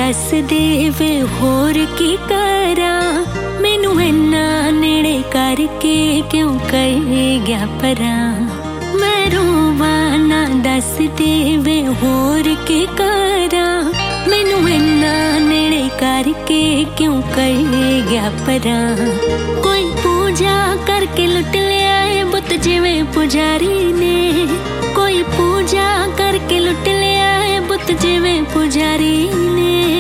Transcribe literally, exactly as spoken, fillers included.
दस दे वे होर की करा, मैनू इन्ना नेड़े करके क्यों कर गया परा। मैं रोवा ना दस दे वे होर की करा, मैनू इन्ना नेड़े करके क्यों कर गया परा। कोई पूजा करके लुट लिया है बुत जिवें पुजारी ने, कोई पूजा करके लुट लिया है बुत जिवें पुजारी ने।